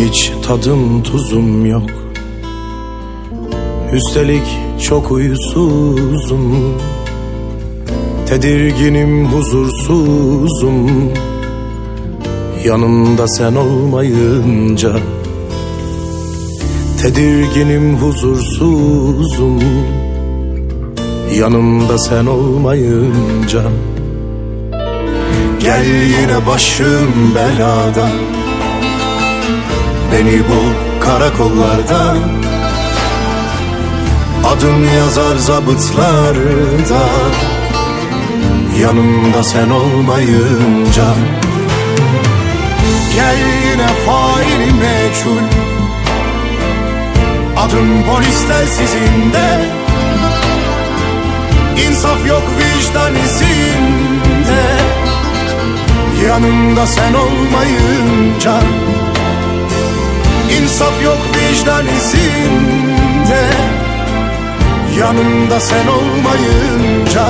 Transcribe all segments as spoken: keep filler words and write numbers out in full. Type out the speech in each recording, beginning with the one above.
Hiç tadım tuzum yok, üstelik çok uyusuzum. Tedirginim, huzursuzum, yanımda sen olmayınca. Tedirginim, huzursuzum, yanımda sen olmayınca. Gel yine başım belada, beni bul karakollarda. Adım yazar zabıtlarda, yanımda sen olmayınca. Gel yine faili meçhul, adım polis telsizinde. İnsaf yok vicdan izinde, yanımda sen olmayınca. İnsaf yok vicdan izinde, yanımda sen olmayınca.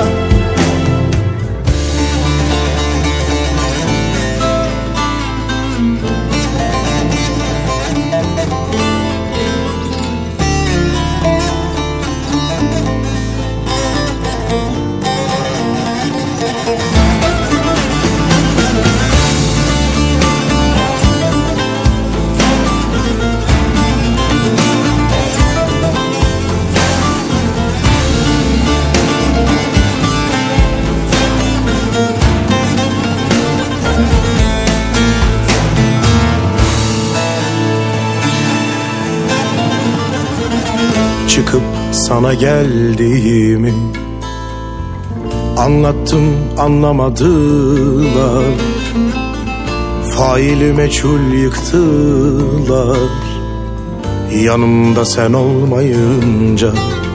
Çıkıp sana geldiğimi anlattım, anlamadılar. Faili meçhul yıktılar, yanımda sen olmayınca.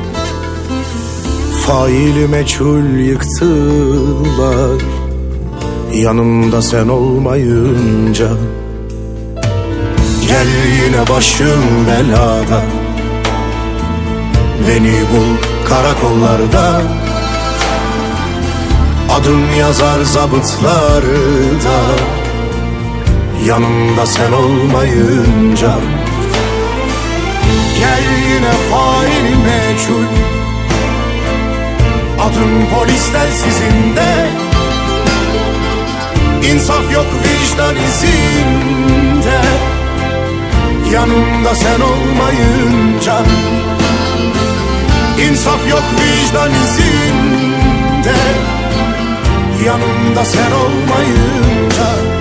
Faili meçhul yıktılar, yanımda sen olmayınca. Gel yine başım belada, beni bul karakollarda. Adım yazar zabıtlarda, yanımda sen olmayınca. Gel yine faili meçhul, adım polis telsizinde. İnsaf yok vicdan izinde, yanımda sen olmayınca. İnsaf yok vicdan izinde, yanımda sen olmayınca.